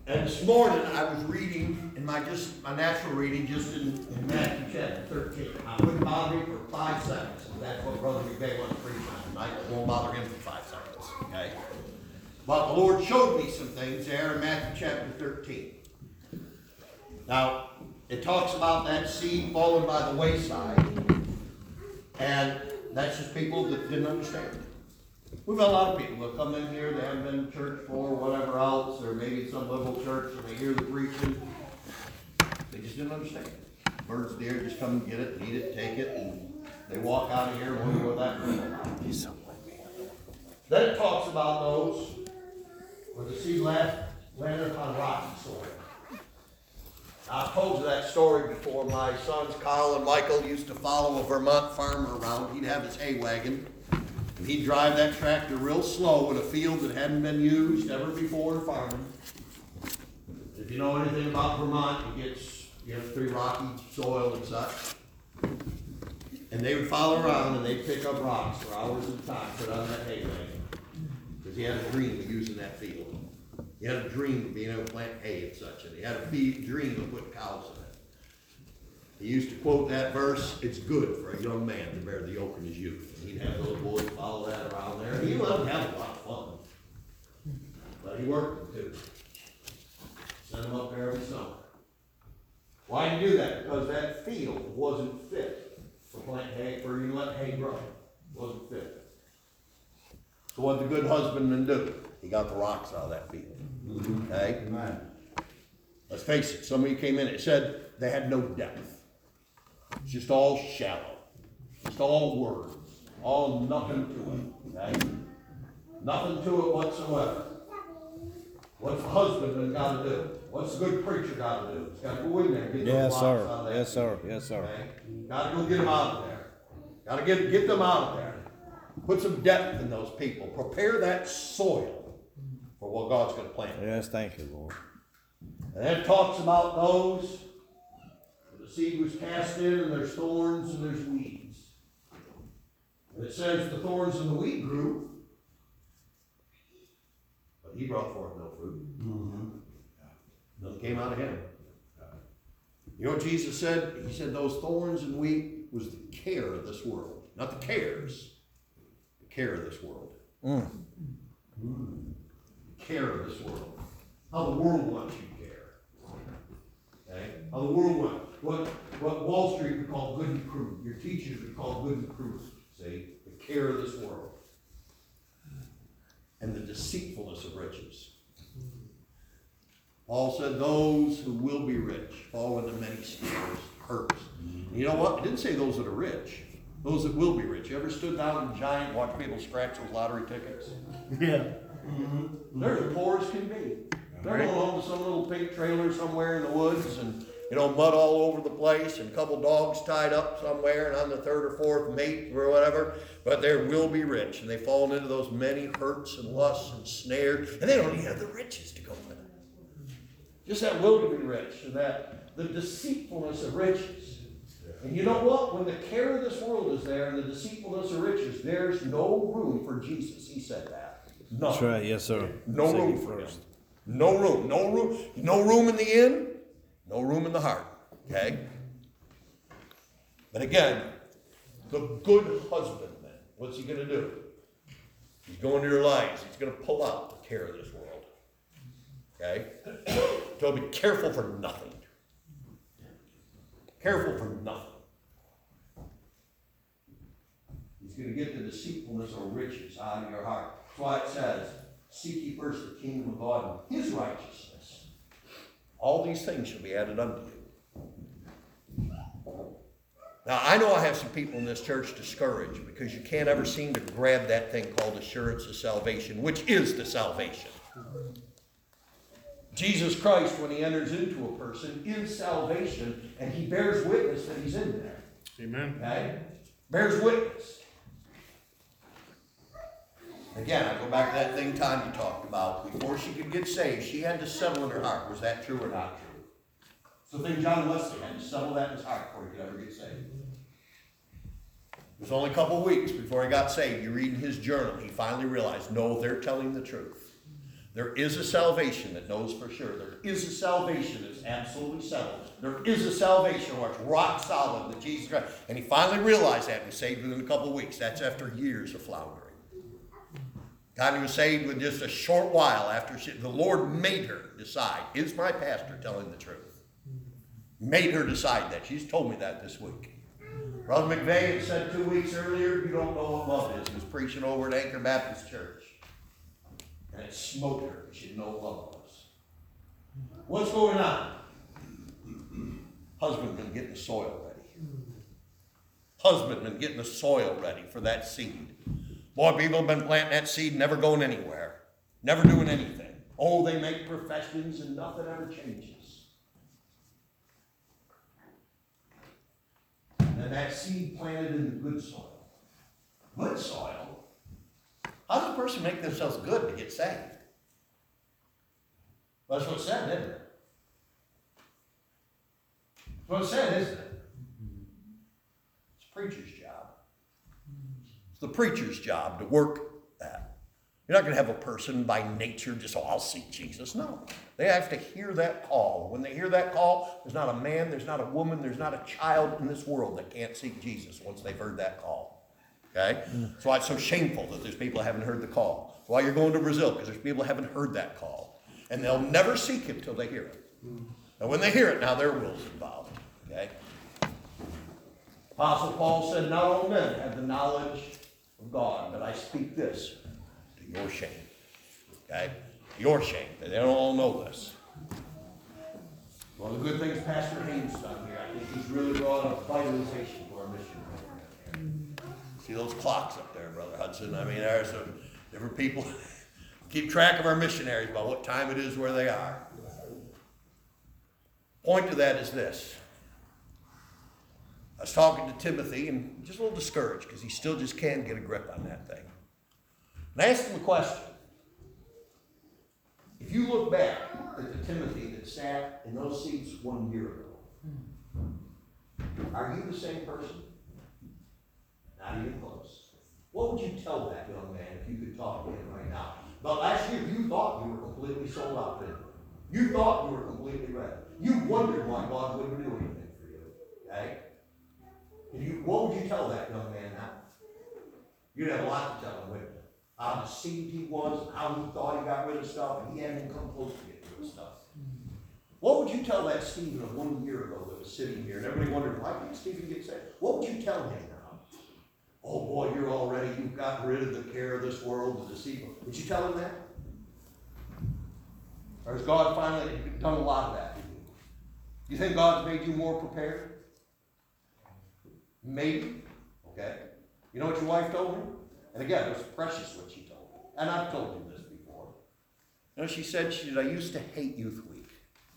And this morning I was reading in my natural reading just in Matthew chapter 13. I wouldn't bother me for 5 seconds. That's what Brother McVeigh wants to preach on tonight. I won't bother him for 5 seconds. Okay? But the Lord showed me some things there in Matthew chapter 13. Now, it talks about that seed falling by the wayside. And that's just people that didn't understand. We've got a lot of people that come in here, they haven't been to church for whatever else, or maybe some little church, and they hear the preaching. They just didn't understand. Birds of the air just come and get it, eat it, take it, and they walk out of here and wonder what that means. Then it talks about those where the seed landed upon rocky soil. I've told you that story before. My sons, Kyle and Michael, used to follow a Vermont farmer around. He'd have his hay wagon. And he'd drive that tractor real slow in a field that hadn't been used ever before in farming. If you know anything about Vermont, it gets pretty rocky soil and such. And they would follow around and they'd pick up rocks for hours at a time, put on that hay wagon. Because he had a dream of using that field. He had a dream of being able to plant hay and such. And he had a dream of putting cows in it. He used to quote that verse, "It's good for a young man to bear the yoke in his youth." And he'd have those boys follow that around there. And he let them have a lot of fun. But he worked them too. Sent them up there every summer. Why did he do that? Because that field wasn't fit for plant hay, for you to let hay grow. It wasn't fit. So what did the good husbandman do? He got the rocks out of that field. Okay? Amen. Let's face it, some of you came in, it said they had no depth. It's just all shallow. Just all words. All nothing to it. Okay? Nothing to it whatsoever. What's the husbandman got to do? What's the good preacher got to do? He's got to go in there and get those rocks out of that. Yes, sir. Yes, sir. Okay? Got to go get them out of there. Got to get them out of there. Put some depth in those people. Prepare that soil for what God's going to plant. Yes, thank you, Lord. And then it talks about those where the seed was cast in and there's thorns and there's weeds. And it says the thorns and the weed grew, but he brought forth no fruit. Mm-hmm. Nothing came out of him. You know what Jesus said? He said those thorns and wheat was the care of this world. Not the cares. The care of this world. Care of this world. How the world wants you to care. Okay? How the world wants. What Wall Street would call good and crude. Your teachers would call good and crude. See? The care of this world. And the deceitfulness of riches. Paul said those who will be rich fall into many snares, hurts. And you know what? It didn't say those that are rich. Those that will be rich. You ever stood down in Giant and watched people scratch those lottery tickets? Yeah. Mm-hmm. They're as poor as can be. They're going home to some little pig trailer somewhere in the woods and, mud all over the place and a couple dogs tied up somewhere and on the third or fourth mate or whatever. But they will be rich. And they fall into those many hurts and lusts and snares. And they don't even have the riches to go with it. Just that will to be rich and that the deceitfulness of riches. And you know what? When the care of this world is there and the deceitfulness of riches, there's no room for Jesus. He said that. No. That's right. Yes, sir. No room for him. No room. No room. No room in the inn. No room in the heart. Okay? But again, the good husbandman, what's he going to do? He's going to your lives. He's going to pull out the care of this world. Okay? So be careful for nothing. Careful for nothing. He's going to get the deceitfulness or riches out of your heart. That's why it says, seek ye first the kingdom of God and his righteousness. All these things shall be added unto you. Now, I know I have some people in this church discouraged because you can't ever seem to grab that thing called assurance of salvation, which is the salvation. Jesus Christ, when he enters into a person, is salvation, and he bears witness that he's in there. Amen. Okay? Bears witness. Again, I go back to that thing Tanya talked about. Before she could get saved, she had to settle in her heart. Was that true or not true? So the thing John Wesley had to settle that in his heart before he could ever get saved. It was only a couple of weeks before he got saved. You read in his journal, he finally realized, no, they're telling the truth. There is a salvation that knows for sure. There is a salvation that's absolutely settled. There is a salvation where it's rock solid that Jesus Christ. And he finally realized that and was saved within a couple of weeks. That's after years of floundering. God was saved with just a short while after the Lord made her decide. Is my pastor telling the truth? Made her decide that. She's told me that this week. Brother McVeigh had said 2 weeks earlier, you don't know what love is. He was preaching over at Anchor Baptist Church. And it smote her. She didn't know what love was. What's going on? Husbandman getting the soil ready. Husbandman getting the soil ready for that seed. Boy, people have been planting that seed, never going anywhere. Never doing anything. Oh, they make professions and nothing ever changes. And that seed planted in the good soil. Good soil? How does a person make themselves good to get saved? Well, that's what it said, isn't it? That's what it said, isn't it? It's a preacher's job. It's the preacher's job to work that. You're not going to have a person by nature just, I'll seek Jesus. No. They have to hear that call. When they hear that call, there's not a man, there's not a woman, there's not a child in this world that can't seek Jesus once they've heard that call. Okay? That's why it's so shameful that there's people that haven't heard the call. That's why you're going to Brazil, because there's people that haven't heard that call. And they'll never seek him till they hear it. And when they hear it, now their will's involved. Okay? Apostle Paul said, not all men have the knowledge of God, but I speak this to your shame. Okay? Your shame. They don't all know this. One of the good things Pastor Haynes done here, I think he's really brought a vitalization to our mission program. See those clocks up there, Brother Hudson? I mean, there's some different people keep track of our missionaries about what time it is, where they are. Point to that is this. I was talking to Timothy and just a little discouraged because he still just can't get a grip on that thing. And I asked him a question. If you look back at the Timothy that sat in those seats 1 year ago, are you the same person? Not even close. What would you tell that young man if you could talk to him right now? But last year you thought you were completely sold out, didn't you? You thought you were completely ready. You wondered why God wouldn't do anything for you. Okay? What would you tell that young man now? You'd have a lot to tell him, wouldn't you? How deceived he was, and how he thought he got rid of stuff, and he hadn't even come close to getting rid of stuff. What would you tell that Stephen of 1 year ago that was sitting here, and everybody wondered, why didn't Stephen get saved? What would you tell him now? Oh boy, you've gotten rid of the care of this world, the deceiver. Would you tell him that? Or has God finally done a lot of that? Do you think God's made you more prepared? Maybe. Okay. You know what your wife told me? And again, it was precious what she told me. And I've told you this before. You know, she said, I used to hate Youth Week.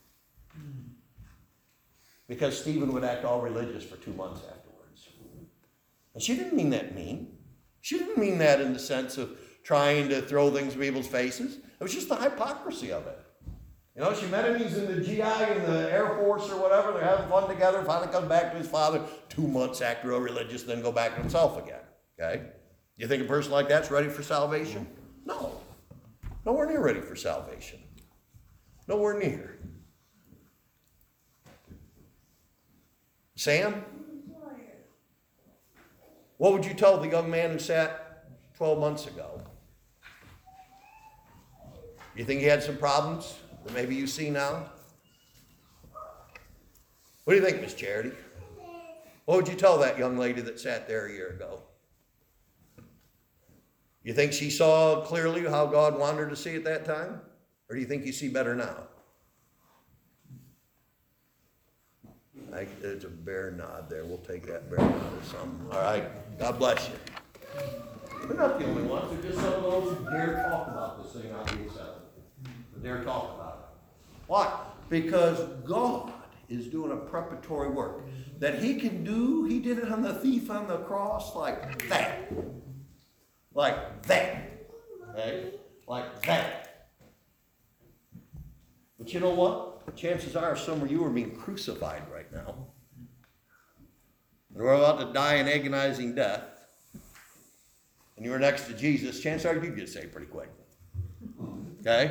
Because Stephen would act all religious for 2 months afterwards. And she didn't mean that mean. She didn't mean that in the sense of trying to throw things in people's faces. It was just the hypocrisy of it. You know, she met him, he's in the GI in the Air Force or whatever, they're having fun together, finally comes back to his father, 2 months act real religious, then go back to himself again. Okay? You think a person like that's ready for salvation? No. Nowhere near ready for salvation. Nowhere near. Sam? What would you tell the young man who sat 12 months ago? You think he had some problems that maybe you see now? What do you think, Miss Charity? What would you tell that young lady that sat there a year ago? You think she saw clearly how God wanted her to see at that time? Or do you think you see better now? There's a bear nod there. We'll take that bear nod or something. All right. God bless you. We're not the only ones. We're just some of those who dare talk about this thing on the inside. Dare talk about it. Why? Because God is doing a preparatory work. That he can do, he did it on the thief on the cross like that. Like that. Okay? Like that. But you know what? Chances are some of you are being crucified right now. And we're about to die an agonizing death. And you're next to Jesus. Chances are you get saved pretty quick. Okay?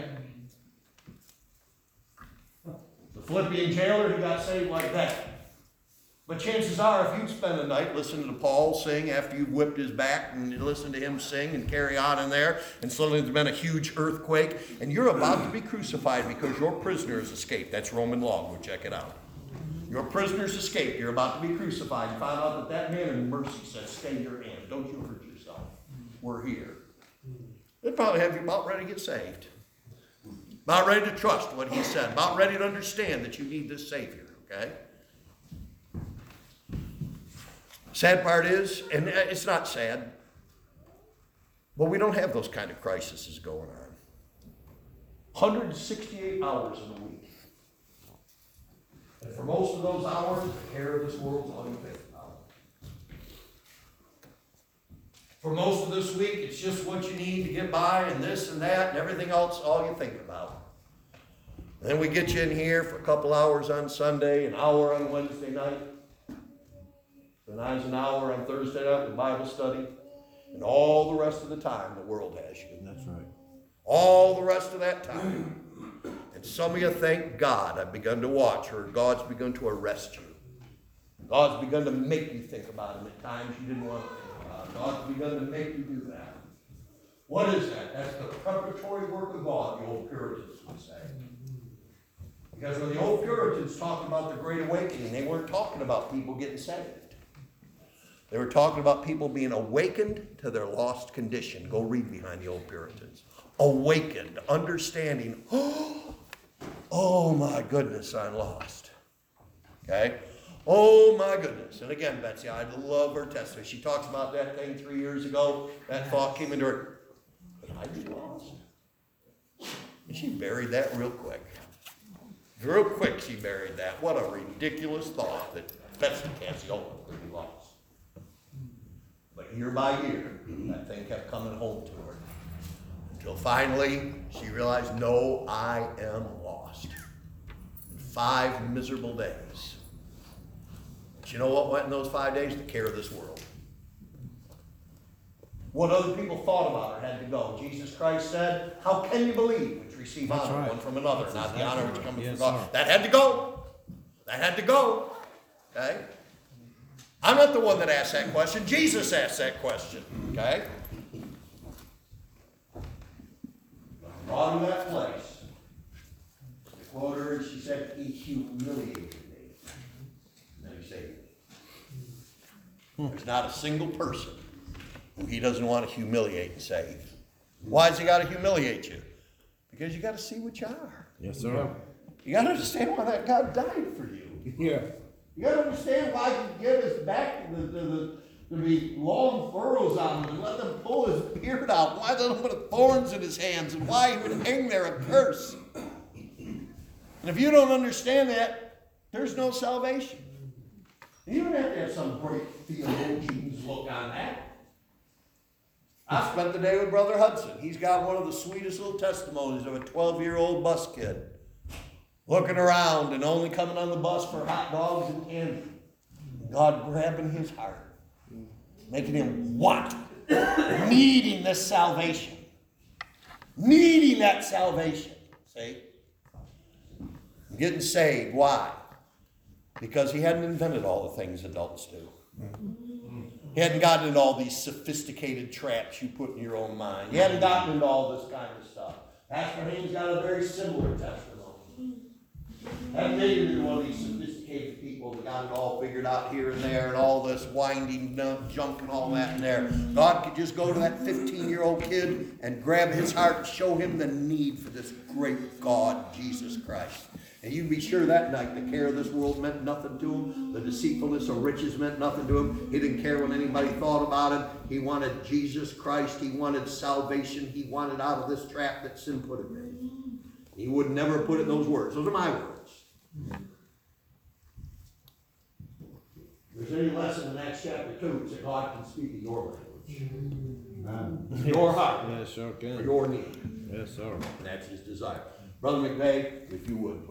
The Philippian jailer, he got saved like that. But chances are, if you'd spend a night listening to Paul sing after you've whipped his back and you listen to him sing and carry on in there, and suddenly there's been a huge earthquake, and you're about to be crucified because your prisoner has escaped. That's Roman law. Go check it out. Your prisoner's escaped. You're about to be crucified. You find out that man in mercy says, stay your hand. Don't you hurt yourself. We're here. They'd probably have you about ready to get saved. About ready to trust what he said. About ready to understand that you need this Savior. Okay? Sad part is, and it's not sad, but we don't have those kind of crises going on. 168 hours in a week. And for most of those hours, the care of this world is all you think about. For most of this week, it's just what you need to get by, and this and that, and everything else, all you think about. And then we get you in here for a couple hours on Sunday, an hour on Wednesday night. Then there's an hour on Thursday night with Bible study. And all the rest of the time, the world has you. That's right. All the rest of that time. And some of you thank God I've begun to watch, or God's begun to arrest you. God's begun to make you think about him at times you didn't want to think about him. God's begun to make you do that. What is that? That's the preparatory work of God, the old Puritans would say. Because when the old Puritans talked about the Great Awakening, they weren't talking about people getting saved. They were talking about people being awakened to their lost condition. Go read behind the old Puritans. Awakened, understanding, oh my goodness, I'm lost. Okay? Oh my goodness. And again, Betsy, I love her testimony. She talks about that thing 3 years ago. That thought came into her. But I was lost. And she buried that real quick. Real quick she buried that. What a ridiculous thought that Betsy Cassiola could be lost. But year by year, that thing kept coming home to her. Until finally, she realized, no, I am lost. In 5 miserable days. But you know what went in those 5 days? The care of this world. What other people thought about her had to go. Jesus Christ said, how can you believe which receive That's honor right. one from another, That's not the exactly honor which right. cometh Yes, from God. sir. That had to go. That had to go. Okay? I'm not the one that asked that question. Jesus asked that question. Okay? Brought him to that place. The quote her, and she said, he humiliated me. And then he saved me. There's not a single person who he doesn't want to humiliate and save. Why has he got to humiliate you? Because you got to see what you are. Yes, sir. You got to understand why that God died for you. Yeah. You got to understand why he gave his back to be long furrows on him and let them pull his beard out. Why let him put thorns in his hands and why he would hang there and curse. And if you don't understand that, there's no salvation. You don't have to have some great theologian's look on that. I spent the day with Brother Hudson. He's got one of the sweetest little testimonies of a 12-year-old bus kid looking around and only coming on the bus for hot dogs and candy. God grabbing his heart, making him want, needing this salvation. Needing that salvation. See? Getting saved. Why? Because he hadn't invented all the things adults do. He hadn't gotten into all these sophisticated traps you put in your own mind. He hadn't gotten into all this kind of stuff. Pastor Haynes got a very similar testimony. Hadn't made it into one of these sophisticated people that got it all figured out here and there and all this winding junk and all that in there. God could just go to that 15-year-old kid and grab his heart and show him the need for this great God, Jesus Christ. And you can be sure that night the care of this world meant nothing to him. The deceitfulness of riches meant nothing to him. He didn't care what anybody thought about him. He wanted Jesus Christ. He wanted salvation. He wanted out of this trap that sin put him in. He would never put it in those words. Those are my words. If there's any lesson in Acts chapter 2, it's that God can speak in your language. Your heart. Yes, sure For can. your need. Yes, sir. And that's his desire. Brother McVeigh, if you would.